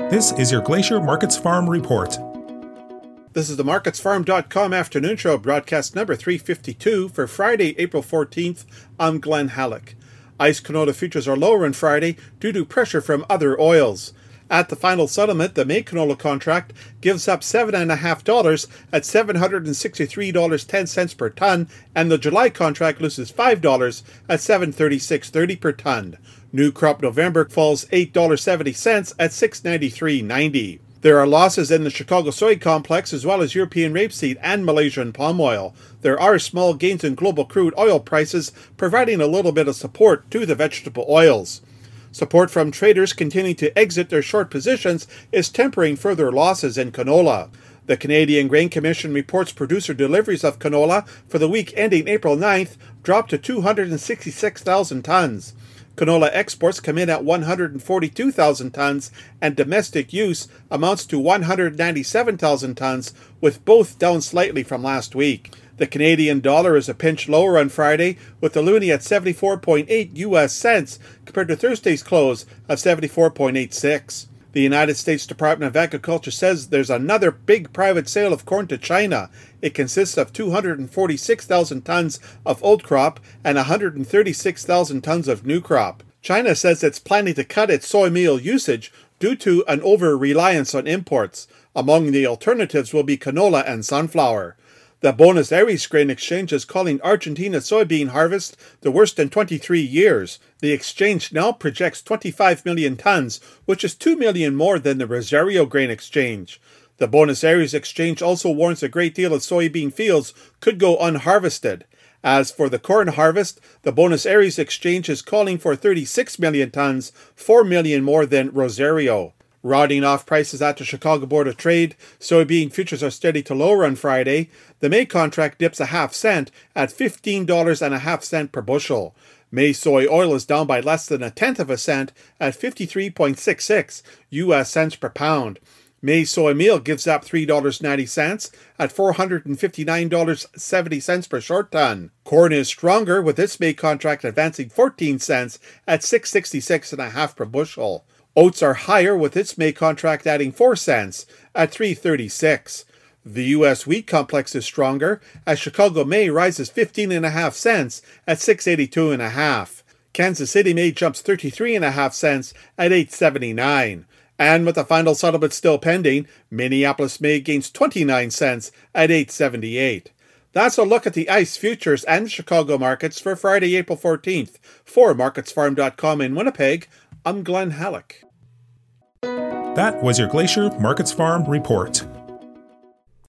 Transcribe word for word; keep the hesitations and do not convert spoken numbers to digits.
This is your Glacier Markets Farm Report. This is the markets farm dot com afternoon show, broadcast number three fifty-two for Friday, April fourteenth. I'm Glenn Halleck. ICE canola futures are lower on Friday due to pressure from other oils. At the final settlement, the May canola contract gives up seven point five dollars at seven hundred sixty-three dollars and ten cents per ton, and the July contract loses five dollars at seven hundred thirty-six dollars and thirty cents per ton. New crop November falls eight dollars and seventy cents at six hundred ninety-three dollars and ninety cents. There are losses in the Chicago soy complex as well as European rapeseed and Malaysian palm oil. There are small gains in global crude oil prices, providing a little bit of support to the vegetable oils. Support from traders continuing to exit their short positions is tempering further losses in canola. The Canadian Grain Commission reports producer deliveries of canola for the week ending April ninth dropped to two hundred sixty-six thousand tons. Canola exports come in at one hundred forty-two thousand tons, and domestic use amounts to one hundred ninety-seven thousand tons, with both down slightly from last week. The Canadian dollar is a pinch lower on Friday, with the loonie at seventy-four point eight U S cents compared to Thursday's close of seventy-four point eight six. The United States Department of Agriculture says there's another big private sale of corn to China. It consists of two hundred forty-six thousand tons of old crop and one hundred thirty-six thousand tons of new crop. China says it's planning to cut its soy meal usage due to an over-reliance on imports. Among the alternatives will be canola and sunflower. The Buenos Aires Grain Exchange is calling Argentina's soybean harvest the worst in twenty-three years. The exchange now projects twenty-five million tons, which is two million more than the Rosario Grain Exchange. The Buenos Aires Exchange also warns a great deal of soybean fields could go unharvested. As for the corn harvest, the Buenos Aires Exchange is calling for thirty-six million tons, four million more than Rosario. Rounding off prices at the Chicago Board of Trade, soybean futures are steady to lower on Friday. The May contract dips a half cent at fifteen dollars and a half cent per bushel. May soy oil is down by less than a tenth of a cent at fifty-three point six six U S cents per pound. May soy meal gives up three dollars and ninety cents at four hundred fifty-nine dollars and seventy cents per short ton. Corn is stronger, with its May contract advancing fourteen cents at six sixty-six and a half per bushel. Oats are higher, with its May contract adding four cents at three thirty-six. The U S wheat complex is stronger, as Chicago May rises fifteen and a half cents at six eighty-two and a half. Kansas City May jumps thirty-three and a half cents at eight seventy-nine. And with the final settlement still pending, Minneapolis May gains twenty-nine cents at eight seventy-eight. That's a look at the ICE futures and Chicago markets for Friday, April fourteenth. For markets farm dot com in Winnipeg, I'm Glenn Halleck. That was your Glacier Markets Farm Report.